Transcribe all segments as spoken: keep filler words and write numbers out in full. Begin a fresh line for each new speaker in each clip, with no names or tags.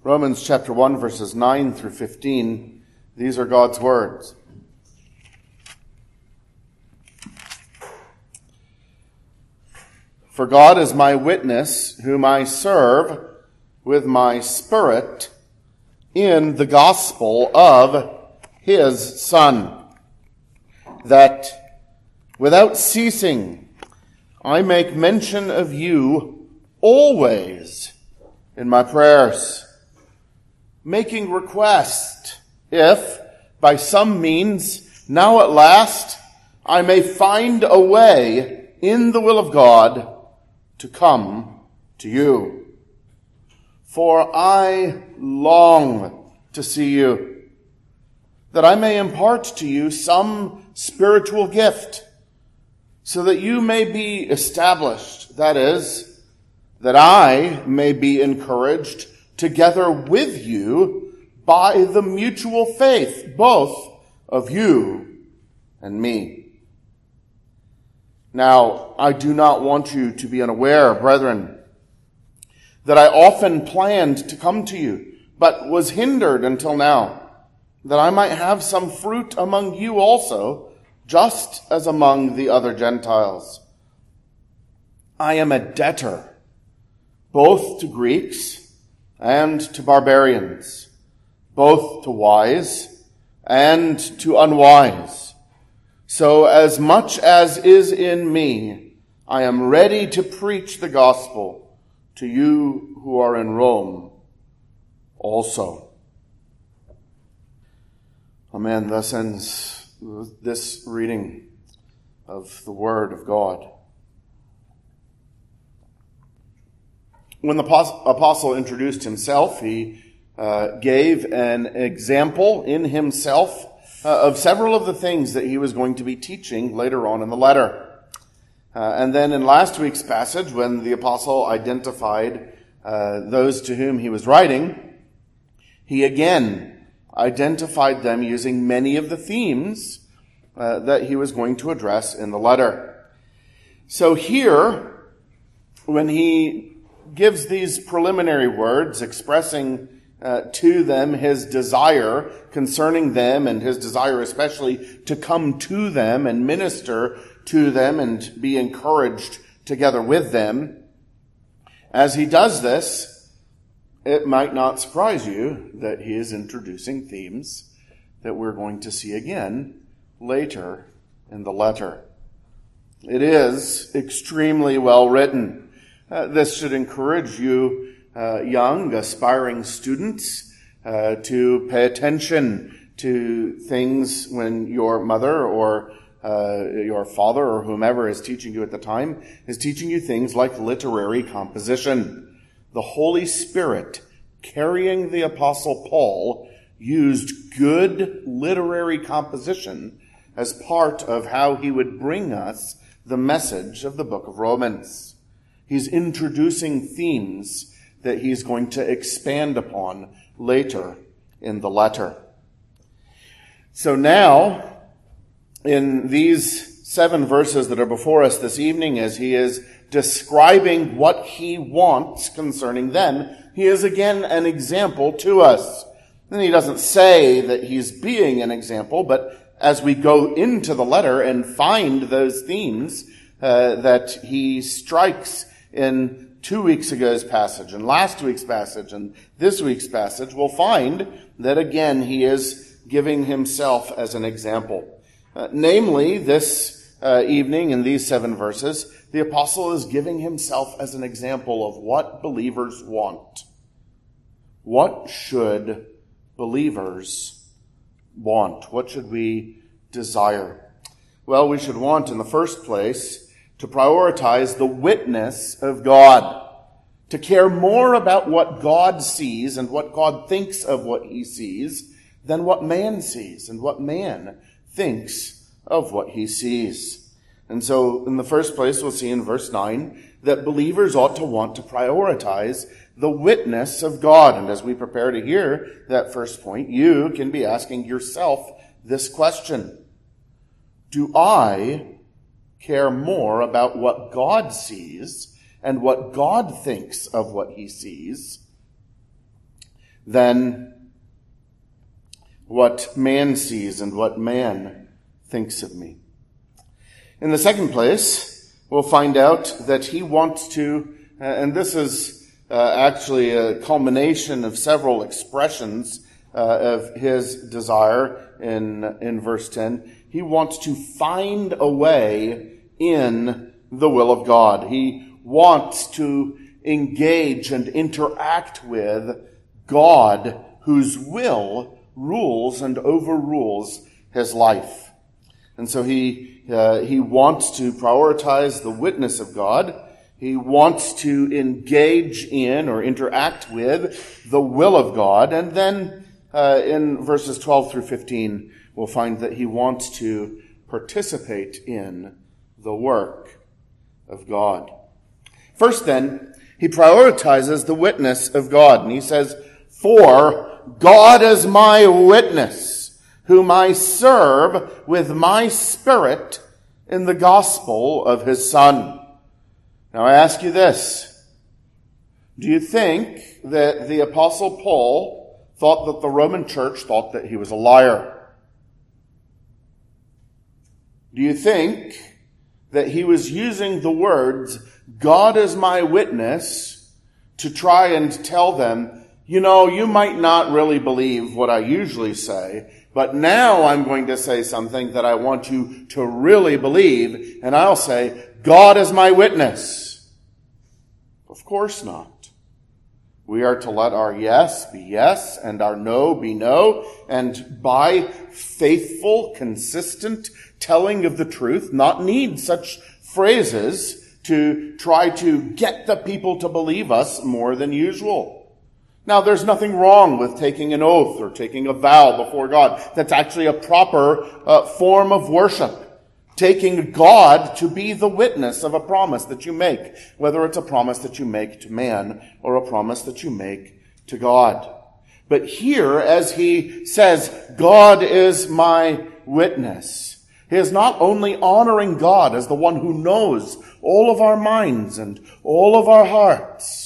Romans chapter one, verses nine through fifteen. These are God's words. For God is my witness, whom I serve with my spirit in the gospel of his Son, that without ceasing I make mention of you always in my prayers, making request, if by some means now at last I may find a way in the will of God to come to you. For I long to see you, that I may impart to you some spiritual gift, so that you may be established, that is, that I may be encouraged together with you by the mutual faith, both of you and me. Now, I do not want you to be unaware, brethren, that I often planned to come to you, but was hindered until now, that I might have some fruit among you also, just as among the other Gentiles. I am a debtor, both to Greeks and to barbarians, both to wise and to unwise. So as much as is in me, I am ready to preach the gospel to you who are in Rome also. Amen. Thus ends this reading of the Word of God. When the apostle introduced himself, he uh, gave an example in himself uh, of several of the things that he was going to be teaching later on in the letter. Uh, and then in last week's passage, when the apostle identified uh, those to whom he was writing, he again identified them using many of the themes uh, that he was going to address in the letter. So here, when he gives these preliminary words expressing uh, to them his desire concerning them, and his desire especially to come to them and minister to them and be encouraged together with them. As he does this, it might not surprise you that he is introducing themes that we're going to see again later in the letter. It is extremely well written. Uh, this should encourage you, uh, young, aspiring students, uh, to pay attention to things when your mother or uh, your father or whomever is teaching you at the time is teaching you things like literary composition. The Holy Spirit, carrying the Apostle Paul, used good literary composition as part of how he would bring us the message of the book of Romans. He's introducing themes that he's going to expand upon later in the letter. So now, in these seven verses that are before us this evening, as he is describing what he wants concerning them, he is again an example to us. And he doesn't say that he's being an example, but as we go into the letter and find those themes uh, that he strikes in two weeks ago's passage and last week's passage and this week's passage, we'll find that again he is giving himself as an example. Uh, namely, this uh, evening in these seven verses, the apostle is giving himself as an example of what believers want. What should believers want? What should we desire? Well, we should want, in the first place, to prioritize the witness of God, to care more about what God sees and what God thinks of what he sees than what man sees and what man thinks of what he sees. And so, in the first place, we'll see in verse nine that believers ought to want to prioritize the witness of God. And as we prepare to hear that first point, you can be asking yourself this question: do I care more about what God sees and what God thinks of what he sees than what man sees and what man thinks of me. In the second place, we'll find out that he wants to, uh, and this is uh, actually a culmination of several expressions uh, of his desire in, in verse ten. He wants to find a way in the will of God. He wants to engage and interact with God, whose will rules and overrules his life. And so he uh, he wants to prioritize the witness of God. He wants to engage in or interact with the will of God. And then uh, in verses twelve through fifteen, we'll find that he wants to participate in the work of God. First then, he prioritizes the witness of God. And he says, "For God is my witness, whom I serve with my spirit in the gospel of his Son." Now I ask you this. Do you think that the Apostle Paul thought that the Roman church thought that he was a liar? Do you think that he was using the words, "God is my witness," to try and tell them, you know, you might not really believe what I usually say, but now I'm going to say something that I want you to really believe, and I'll say, God is my witness? Of course not. We are to let our yes be yes and our no be no, and by faithful, consistent telling of the truth, not need such phrases to try to get the people to believe us more than usual. Now, there's nothing wrong with taking an oath or taking a vow before God. That's actually a proper uh, form of worship. Taking God to be the witness of a promise that you make, whether it's a promise that you make to man or a promise that you make to God. But here, as he says, God is my witness, he is not only honoring God as the one who knows all of our minds and all of our hearts.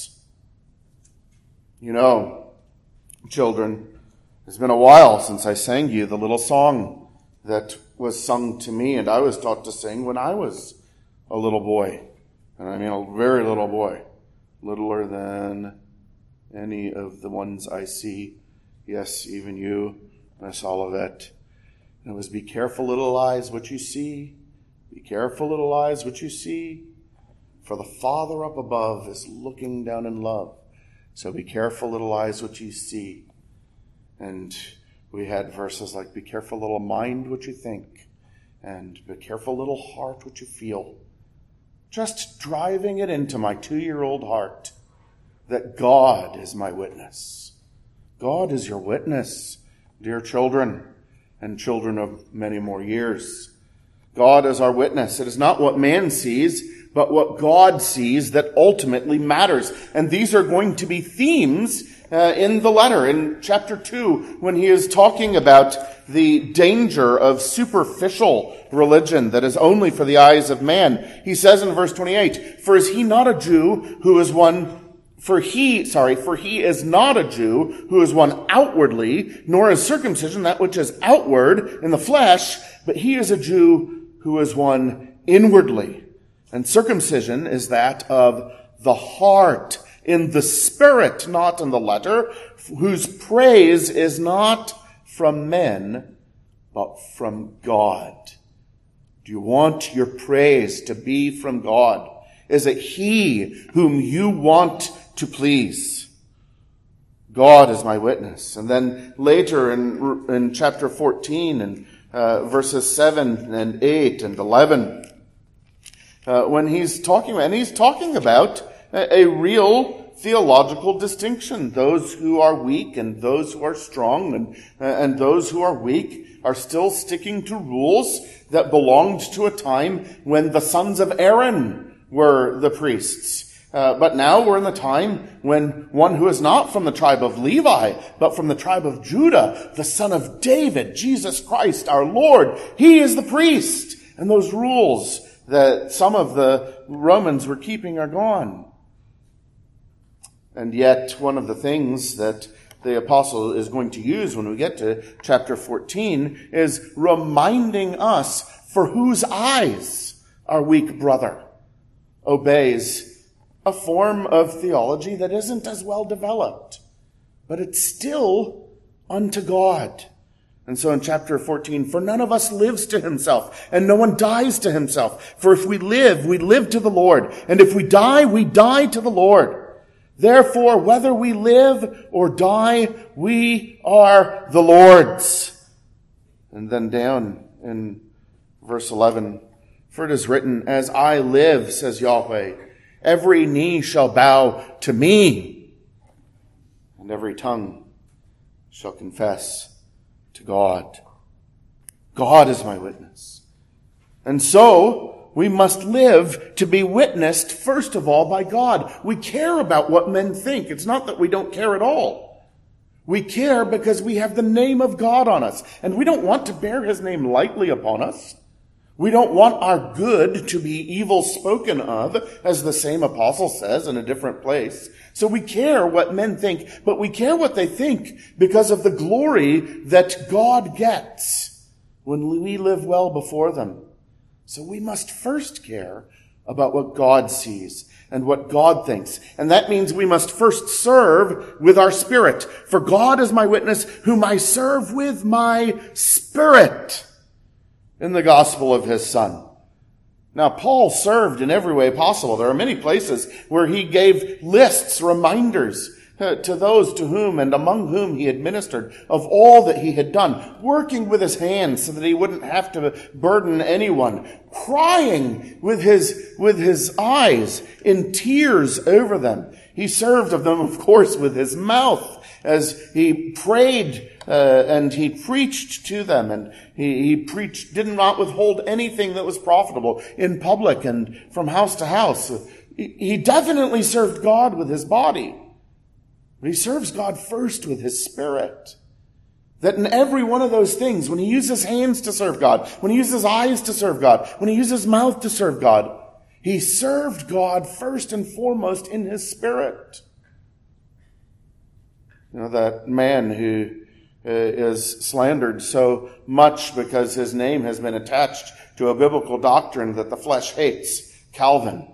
You know, children, it's been a while since I sang you the little song that was sung to me and I was taught to sing when I was a little boy. And I mean a very little boy. Littler than any of the ones I see. Yes, even you, Miss Olivet. And it was, "Be careful, little eyes, what you see. Be careful, little eyes, what you see. For the Father up above is looking down in love. So be careful, little eyes, what you see." And we had verses like, "Be careful, little mind, what you think. And be careful, little heart, what you feel." Just driving it into my two-year-old heart that God is my witness. God is your witness, dear children, and children of many more years. God is our witness. It is not what man sees, but what God sees that ultimately matters. And these are going to be themes uh, in the letter. In chapter two, when he is talking about the danger of superficial religion that is only for the eyes of man, he says in verse twenty-eight, "For is he not a Jew who is one... For he, sorry, for he is not a Jew who is one outwardly, nor is circumcision that which is outward in the flesh, but he is a Jew who is one inwardly. And circumcision is that of the heart, in the spirit, not in the letter, whose praise is not from men, but from God." Do you want your praise to be from God? Is it he whom you want to please? God is my witness. And then later in, in chapter fourteen and uh, verses seven and eight and eleven, uh, when he's talking, and he's talking about a, a real theological distinction. Those who are weak and those who are strong, and, uh, and those who are weak are still sticking to rules that belonged to a time when the sons of Aaron were the priests. Uh, but now we're in the time when one who is not from the tribe of Levi, but from the tribe of Judah, the son of David, Jesus Christ, our Lord, he is the priest. And those rules that some of the Romans were keeping are gone. And yet one of the things that the apostle is going to use when we get to chapter fourteen is reminding us for whose eyes our weak brother obeys a form of theology that isn't as well developed, but it's still unto God. And so in chapter fourteen, for none of us lives to himself, and no one dies to himself. For if we live, we live to the Lord, and if we die, we die to the Lord. Therefore, whether we live or die, we are the Lord's. And then down in verse eleven, for it is written, as I live, says Yahweh, every knee shall bow to me, and every tongue shall confess to God. God is my witness. And so, we must live to be witnessed, first of all, by God. We care about what men think. It's not that we don't care at all. We care because we have the name of God on us, and we don't want to bear his name lightly upon us. We don't want our good to be evil spoken of, as the same apostle says in a different place. So we care what men think, but we care what they think because of the glory that God gets when we live well before them. So we must first care about what God sees and what God thinks. And that means we must first serve with our spirit. For God is my witness, whom I serve with my spirit in the gospel of his Son. Now, Paul served in every way possible. There are many places where he gave lists, reminders to those to whom and among whom he had ministered of all that he had done, working with his hands so that he wouldn't have to burden anyone, crying with his, with his eyes in tears over them. He served of them, of course, with his mouth as he prayed uh, and he preached to them, and he, he preached, did not withhold anything that was profitable in public and from house to house. He, he definitely served God with his body. But he serves God first with his spirit. That in every one of those things, when he uses hands to serve God, when he uses eyes to serve God, when he uses mouth to serve God, he served God first and foremost in his spirit. You know, that man who uh, is slandered so much because his name has been attached to a biblical doctrine that the flesh hates, Calvin.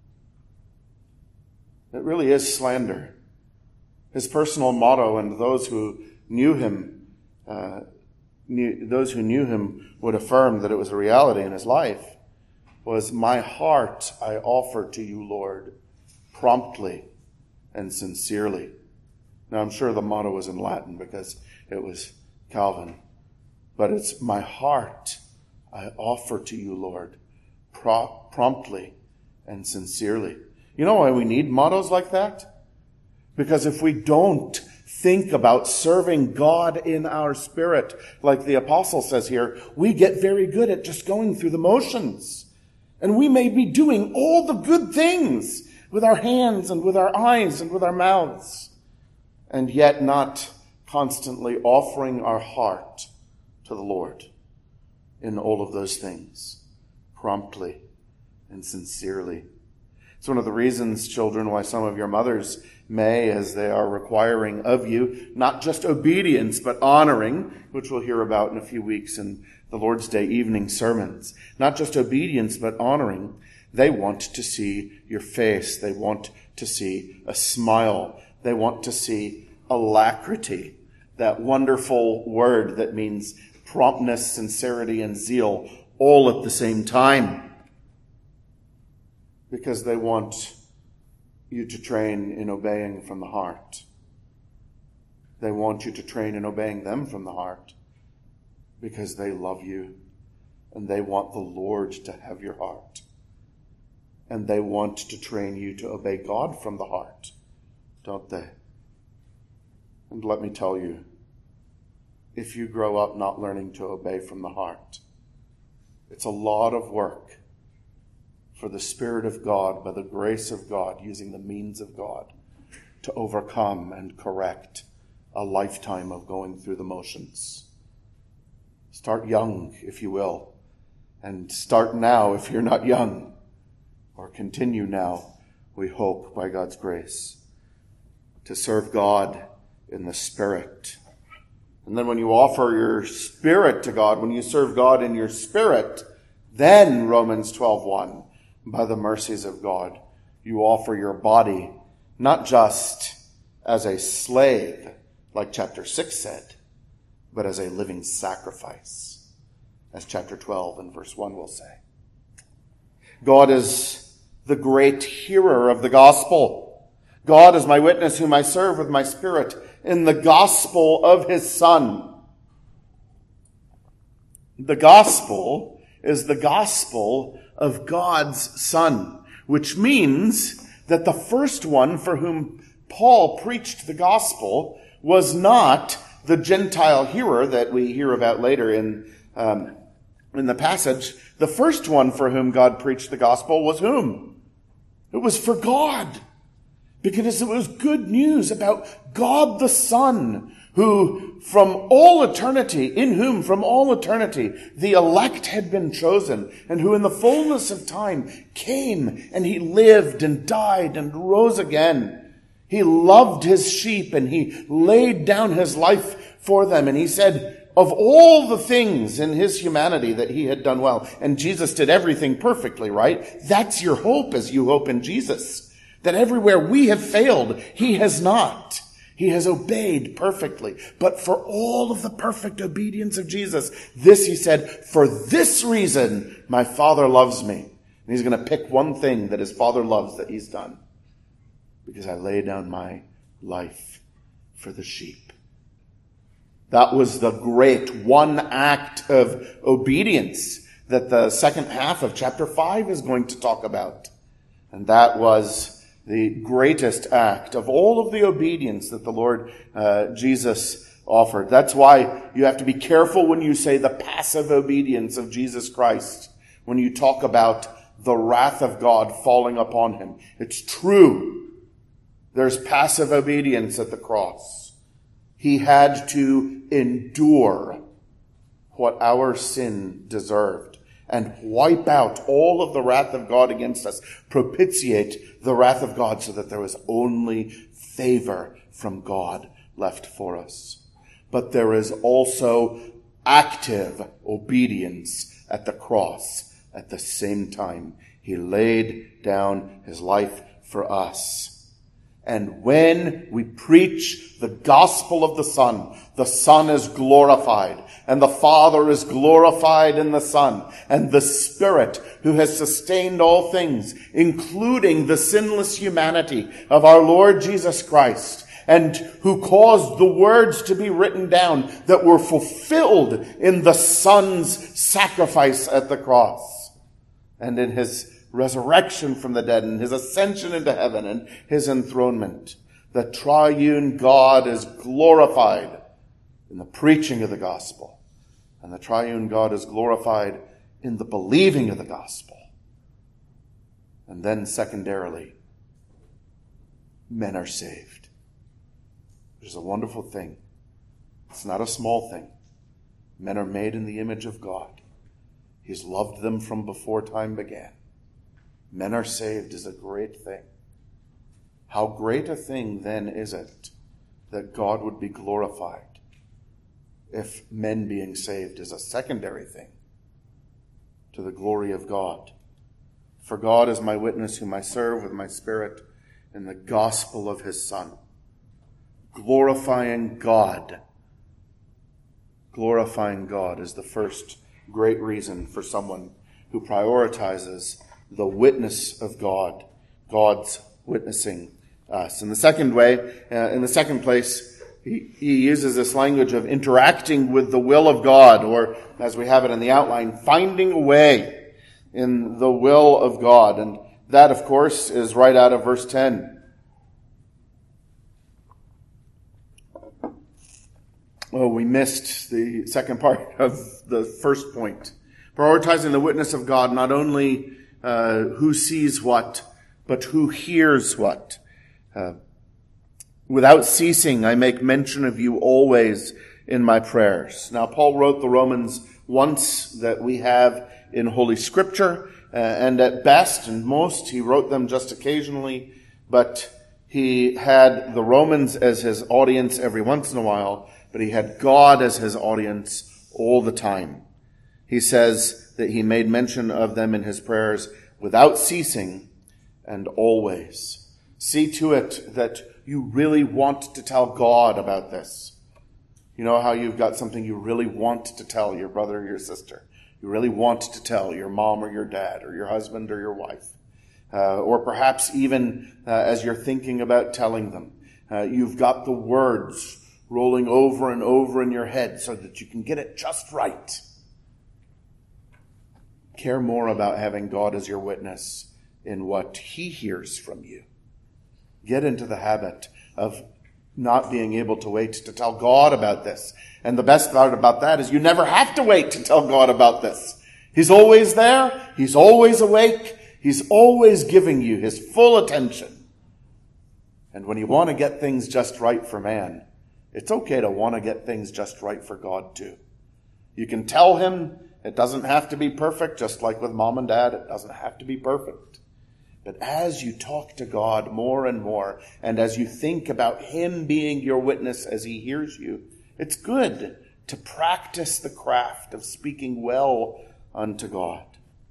It really is slander. His personal motto, and those who knew him, uh, knew, those who knew him would affirm that it was a reality in his life, was, my heart I offer to you, Lord, promptly and sincerely. Now, I'm sure the motto was in Latin because it was Calvin, but it's, my heart I offer to you, Lord, pro- promptly and sincerely. You know why we need mottos like that? Because if we don't think about serving God in our spirit, like the apostle says here, we get very good at just going through the motions. And we may be doing all the good things with our hands and with our eyes and with our mouths, and yet not constantly offering our heart to the Lord in all of those things, promptly and sincerely. It's one of the reasons, children, why some of your mothers may, as they are requiring of you, not just obedience, but honoring, which we'll hear about in a few weeks in the Lord's Day evening sermons. Not just obedience, but honoring. They want to see your face. They want to see a smile. They want to see alacrity, that wonderful word that means promptness, sincerity, and zeal, all at the same time. Because they want you to train in obeying from the heart. They want you to train in obeying them from the heart because they love you and they want the Lord to have your heart. And they want to train you to obey God from the heart, don't they? And let me tell you, if you grow up not learning to obey from the heart, it's a lot of work for the Spirit of God, by the grace of God, using the means of God, to overcome and correct a lifetime of going through the motions. Start young, if you will, and start now if you're not young, or continue now, we hope, by God's grace, to serve God in the Spirit. And then when you offer your spirit to God, when you serve God in your spirit, then Romans twelve one, by the mercies of God, you offer your body not just as a slave, like chapter six said, but as a living sacrifice, as chapter twelve and verse one will say. God is the great hearer of the gospel. God is my witness whom I serve with my spirit in the gospel of his Son. The gospel is the gospel of God's Son, which means that the first one for whom Paul preached the gospel was not the Gentile hearer that we hear about later in, um, in the passage. The first one for whom God preached the gospel was whom? It was for God. Because it was good news about God the Son, who from all eternity, in whom from all eternity the elect had been chosen, and who in the fullness of time came and he lived and died and rose again. He loved his sheep and he laid down his life for them. And he said, of all the things in his humanity that he had done well, and Jesus did everything perfectly, right? That's your hope as you hope in Jesus. That everywhere we have failed, he has not. He has obeyed perfectly. But for all of the perfect obedience of Jesus, this he said, for this reason, my Father loves me. And he's going to pick one thing that his Father loves that he's done. Because I lay down my life for the sheep. That was the great one act of obedience that the second half of chapter five is going to talk about. And that was the greatest act of all of the obedience that the Lord uh, Jesus offered. That's why you have to be careful when you say the passive obedience of Jesus Christ, when you talk about the wrath of God falling upon him. It's true. There's passive obedience at the cross. He had to endure what our sin deserved and wipe out all of the wrath of God against us, propitiate the wrath of God so that there was only favor from God left for us. But there is also active obedience at the cross at the same time. He laid down his life for us. And when we preach the gospel of the Son, the Son is glorified, and the Father is glorified in the Son, and the Spirit, who has sustained all things, including the sinless humanity of our Lord Jesus Christ, and who caused the words to be written down that were fulfilled in the Son's sacrifice at the cross, and in his resurrection from the dead and his ascension into heaven and his enthronement. The triune God is glorified in the preaching of the gospel. And the triune God is glorified in the believing of the gospel. And then secondarily, men are saved. Which is a wonderful thing. It's not a small thing. Men are made in the image of God. He's loved them from before time began. Men are saved is a great thing. How great a thing then is it that God would be glorified if men being saved is a secondary thing to the glory of God. For God is my witness whom I serve with my spirit in the gospel of his Son. Glorifying God. Glorifying God is the first great reason for someone who prioritizes the witness of God, God's witnessing us. In the second way, uh, in the second place, he, he uses this language of interacting with the will of God, or as we have it in the outline, finding a way in the will of God. And that, of course, is right out of verse ten. Oh, we missed the second part of the first point. Prioritizing the witness of God, not only Uh, who sees what, but who hears what. Uh, Without ceasing, I make mention of you always in my prayers. Now, Paul wrote the Romans once that we have in Holy Scripture, uh, and at best and most, he wrote them just occasionally, but He had the Romans as his audience every once in a while, but he had God as his audience all the time. He says that he made mention of them in his prayers without ceasing and always. See to it that you really want to tell God about this. You know how you've got something you really want to tell your brother or your sister. You really want to tell your mom or your dad or your husband or your wife. Uh, or perhaps even uh, as you're thinking about telling them, uh, you've got the words rolling over and over in your head so that you can get it just right. Care more about having God as your witness in what he hears from you. Get into the habit of not being able to wait to tell God about this. And the best part about that is you never have to wait to tell God about this. He's always there. He's always awake. He's always giving you his full attention. And when you want to get things just right for man, it's okay to want to get things just right for God too. You can tell him it doesn't have to be perfect, just like with mom and dad, it doesn't have to be perfect. But as you talk to God more and more, and as you think about him being your witness as he hears you, it's good to practice the craft of speaking well unto God.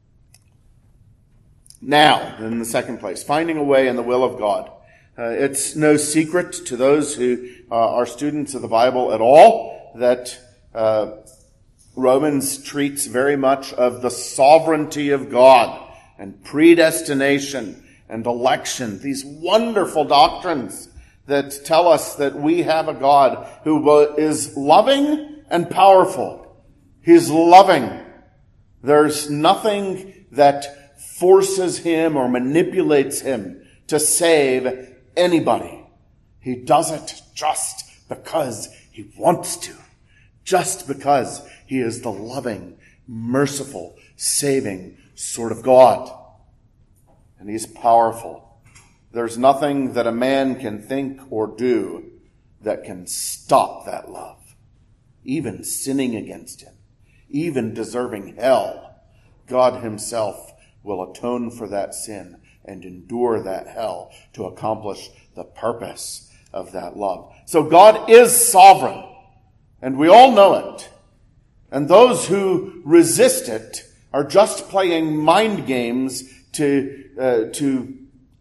Now, in the second place, finding a way in the will of God. Uh, it's no secret to those who uh, are students of the Bible at all that uh, Romans treats very much of the sovereignty of God and predestination and election, these wonderful doctrines that tell us that we have a God who is loving and powerful. He's loving. There's nothing that forces him or manipulates him to save anybody. He does it just because he wants to. Just because he is the loving, merciful, saving sort of God. And he's powerful. There's nothing that a man can think or do that can stop that love. Even sinning against him, even deserving hell, God himself will atone for that sin and endure that hell to accomplish the purpose of that love. So God is sovereign, and we all know it. And those who resist it are just playing mind games to uh, to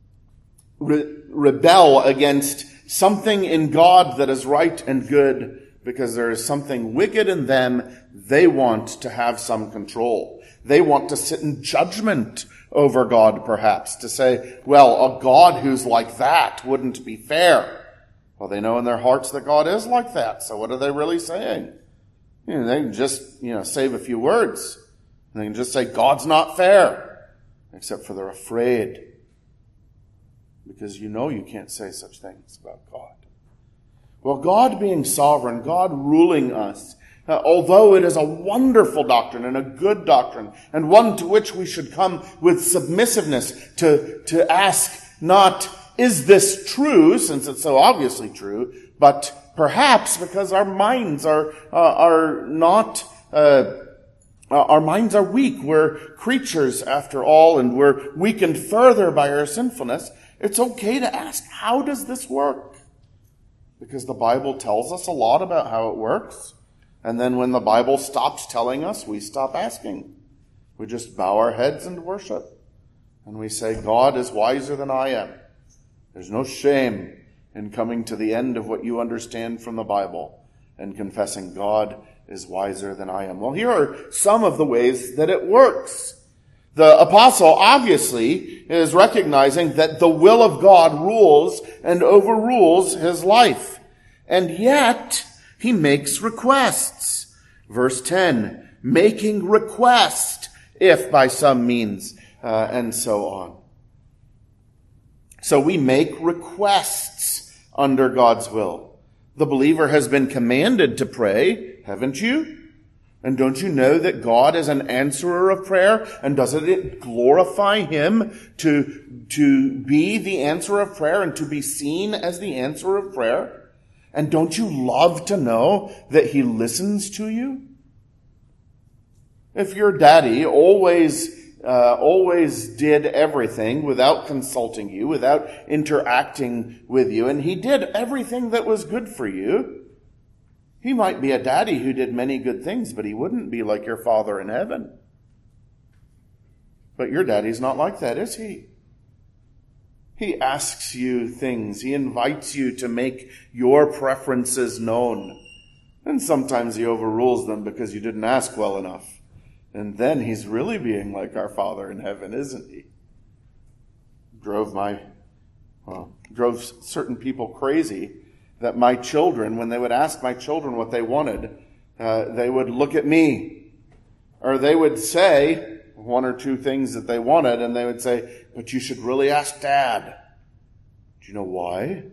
re- rebel against something in God that is right and good, because there is something wicked in them. They want to have some control. They want to sit in judgment over God, perhaps, to say, well, a God who's like that wouldn't be fair. Well, they know in their hearts that God is like that, so what are they really saying? You know, they can just, you know, save a few words. They can just say, God's not fair, except for they're afraid. Because you know you can't say such things about God. Well, God being sovereign, God ruling us, Uh, although it is a wonderful doctrine and a good doctrine, and one to which we should come with submissiveness to, to ask not, is this true, since it's so obviously true, but perhaps because our minds are, uh, are not, uh, our minds are weak. We're creatures after all, and we're weakened further by our sinfulness. It's okay to ask, how does this work? Because the Bible tells us a lot about how it works. And then when the Bible stops telling us, we stop asking. We just bow our heads and worship. And we say, God is wiser than I am. There's no shame in coming to the end of what you understand from the Bible and confessing God is wiser than I am. Well, here are some of the ways that it works. The apostle obviously is recognizing that the will of God rules and overrules his life. And yet, he makes requests. Verse ten, making request, if by some means, uh, and so on. So we make requests under God's will. The believer has been commanded to pray, haven't you? And don't you know that God is an answerer of prayer? And doesn't it glorify him to, to be the answerer of prayer and to be seen as the answerer of prayer? And don't you love to know that he listens to you? If your daddy always uh, always did everything without consulting you, without interacting with you, and he did everything that was good for you. He might be a daddy who did many good things, but he wouldn't be like your Father in heaven. But your daddy's not like that, is he? He asks you things. He invites you to make your preferences known. And sometimes he overrules them because you didn't ask well enough. And then he's really being like our Father in heaven, isn't he? Drove my, well, drove certain people crazy that my children, when they would ask my children what they wanted, uh, they would look at me. Or they would say one or two things that they wanted, and they would say, but you should really ask Dad. Do you know why?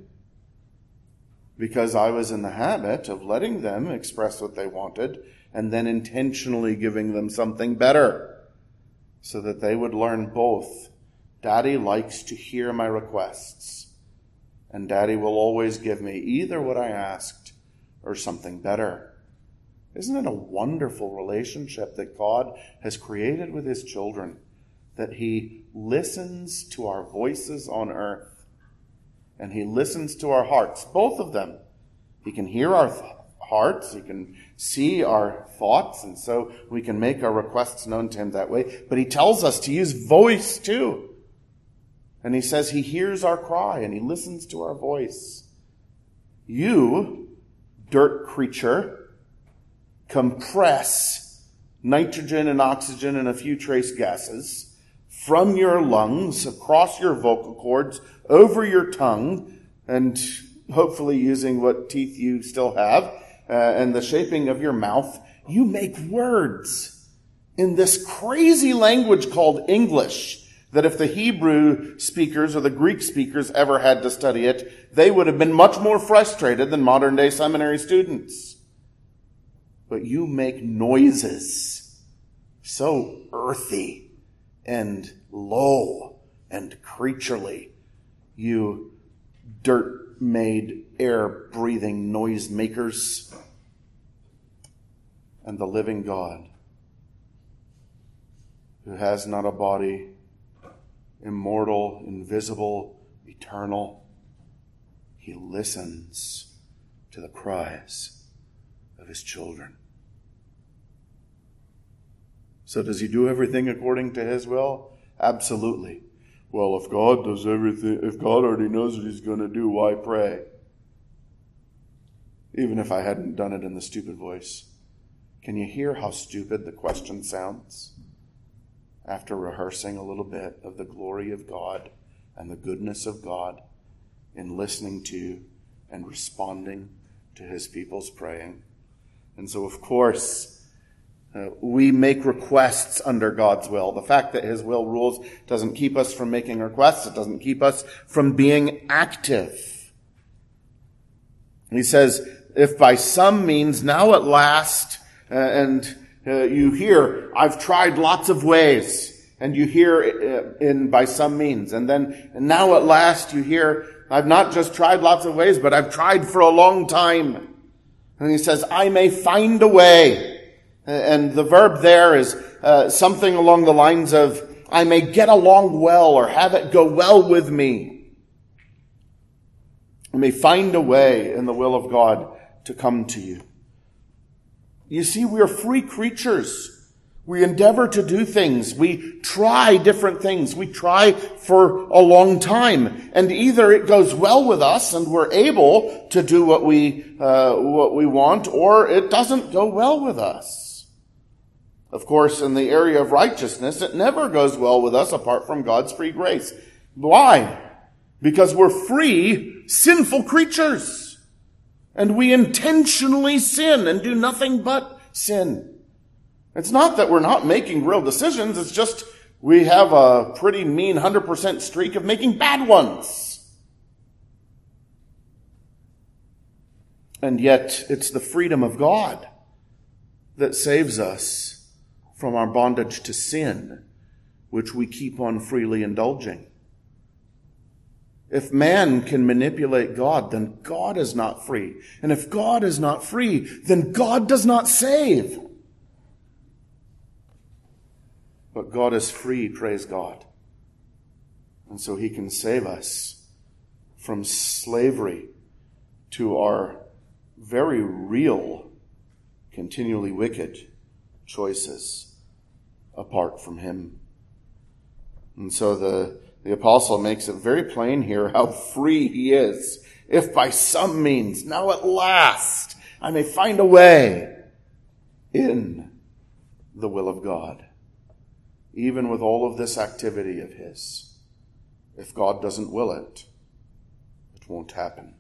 Because I was in the habit of letting them express what they wanted and then intentionally giving them something better so that they would learn both. Daddy likes to hear my requests, and Daddy will always give me either what I asked or something better. Isn't it a wonderful relationship that God has created with his children, that he listens to our voices on earth and he listens to our hearts, both of them. He can hear our th- hearts, he can see our thoughts, and so we can make our requests known to him that way. But he tells us to use voice too. And he says he hears our cry and he listens to our voice. You, dirt creature, compress nitrogen and oxygen and a few trace gases from your lungs, across your vocal cords, over your tongue, and hopefully using what teeth you still have, uh, and the shaping of your mouth. You make words in this crazy language called English, that if the Hebrew speakers or the Greek speakers ever had to study it, they would have been much more frustrated than modern day seminary students. But you make noises so earthy and low and creaturely. You dirt-made, air-breathing noise makers. And the living God, who has not a body, immortal, invisible, eternal, he listens to the cries of his children. So does he do everything according to his will? Absolutely. Well, if God does everything, if God already knows what he's going to do, why pray? Even if I hadn't done it in the stupid voice. Can you hear how stupid the question sounds? After rehearsing a little bit of the glory of God and the goodness of God in listening to and responding to his people's praying. And so, of course, uh, we make requests under God's will. The fact that his will rules doesn't keep us from making requests. It doesn't keep us from being active. He says, if by some means, now at last, uh, and Uh, you hear, I've tried lots of ways, and you hear uh, in by some means. And then and now at last you hear, I've not just tried lots of ways, but I've tried for a long time. And he says, I may find a way. And the verb there is uh, something along the lines of, I may get along well or have it go well with me. I may find a way in the will of God to come to you. You see, we are free creatures. We endeavor to do things. We try different things. We try for a long time. And either it goes well with us and we're able to do what we, uh, what we want, or it doesn't go well with us. Of course, in the area of righteousness, it never goes well with us apart from God's free grace. Why? Because we're free, sinful creatures. And we intentionally sin and do nothing but sin. It's not that we're not making real decisions. It's just we have a pretty mean one hundred percent streak of making bad ones. And yet it's the freedom of God that saves us from our bondage to sin, which we keep on freely indulging. If man can manipulate God, then God is not free. And if God is not free, then God does not save. But God is free, praise God. And so he can save us from slavery to our very real, continually wicked choices apart from him. And so the, the apostle makes it very plain here how free he is. If by some means, now at last, I may find a way in the will of God. Even with all of this activity of his, if God doesn't will it, it won't happen.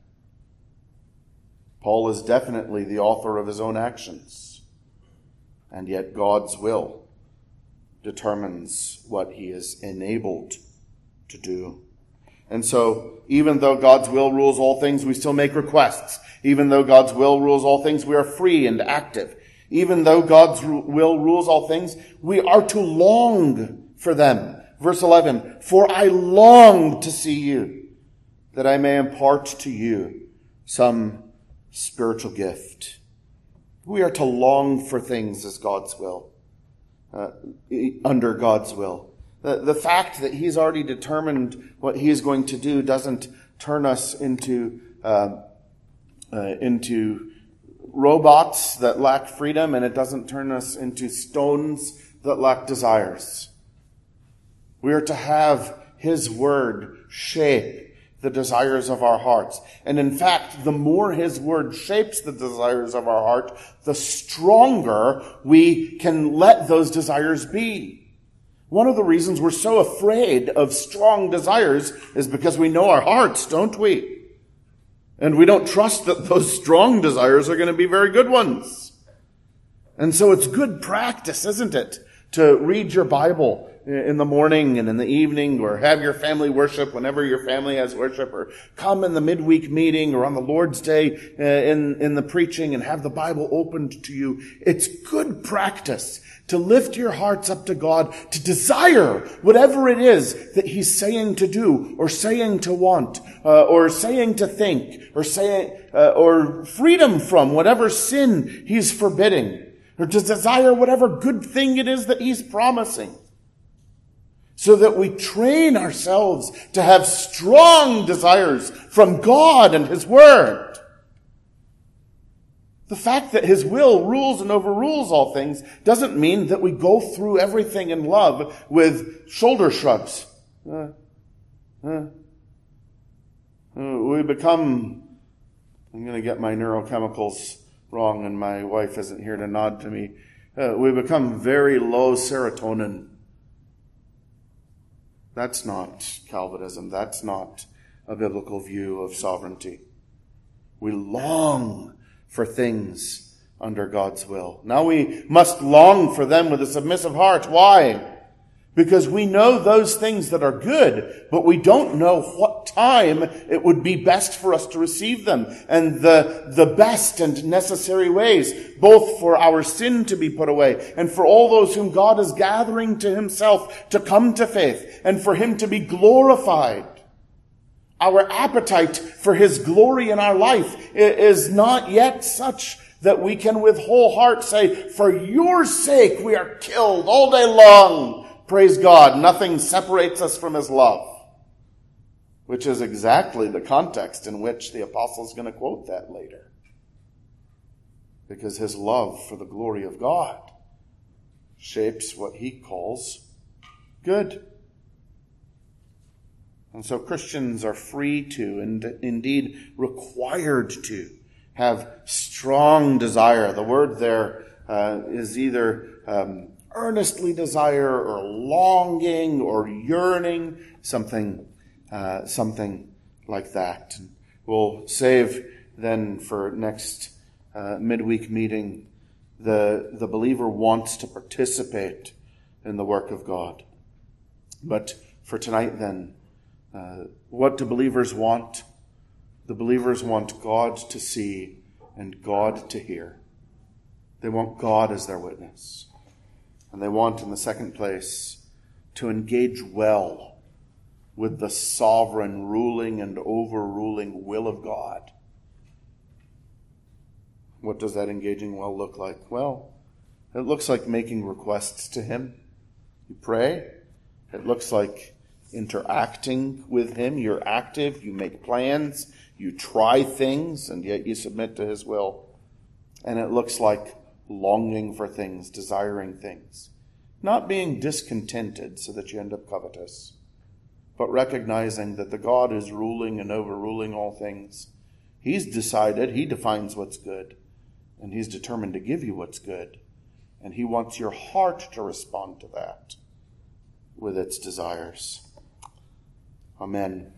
Paul is definitely the author of his own actions, and yet God's will determines what he is enabled to do. And so, even though God's will rules all things, we still make requests. Even though God's will rules all things, we are free and active. Even though God's will rules all things, we are to long for them. Verse eleven, for I long to see you, that I may impart to you some spiritual gift. We are to long for things as God's will, uh, under God's will. The, the fact that he's already determined what he is going to do doesn't turn us into uh, uh, into robots that lack freedom, and it doesn't turn us into stones that lack desires. We are to have his word shape the desires of our hearts. And in fact, the more his word shapes the desires of our heart, the stronger we can let those desires be. One of the reasons we're so afraid of strong desires is because we know our hearts, don't we? And we don't trust that those strong desires are going to be very good ones. And so it's good practice, isn't it, to read your Bible in the morning and in the evening, or have your family worship whenever your family has worship, or come in the midweek meeting or on the Lord's Day uh, in, in the preaching and have the Bible opened to you. It's good practice to lift your hearts up to God, to desire whatever it is that he's saying to do, or saying to want, uh, or saying to think, or saying, uh, or freedom from whatever sin he's forbidding, or to desire whatever good thing it is that he's promising. So that we train ourselves to have strong desires from God and his word. The fact that his will rules and overrules all things doesn't mean that we go through everything in love with shoulder shrugs. Uh, uh, we become, I'm going to get my neurochemicals wrong, and my wife isn't here to nod to me. Uh, we become very low serotonin. That's not Calvinism. That's not a biblical view of sovereignty. We long for things under God's will. Now we must long for them with a submissive heart. Why? Because we know those things that are good, but we don't know what time it would be best for us to receive them, and the, the best and necessary ways, both for our sin to be put away, and for all those whom God is gathering to himself to come to faith, and for him to be glorified. Our appetite for his glory in our life is not yet such that we can with whole heart say, for your sake we are killed all day long. Praise God, nothing separates us from his love. Which is exactly the context in which the apostle is going to quote that later. Because his love for the glory of God shapes what he calls good. And so Christians are free to, and indeed required to, have strong desire. The word there uh, is either um, earnestly desire, or longing, or yearning, something, uh, something like that. And we'll save then for next uh, midweek meeting. The the believer wants to participate in the work of God. But for tonight, then, uh, what do believers want? The believers want God to see and God to hear. They want God as their witness. And they want, in the second place, to engage well with the sovereign ruling and overruling will of God. What does that engaging well look like? Well, it looks like making requests to him, You pray. It looks like interacting with him. You're active. You make plans. You try things, and yet you submit to his will. And it looks like longing for things, desiring things. Not being discontented so that you end up covetous, but recognizing that the God is ruling and overruling all things. He's decided, he defines what's good, and he's determined to give you what's good. And he wants your heart to respond to that with its desires. Amen.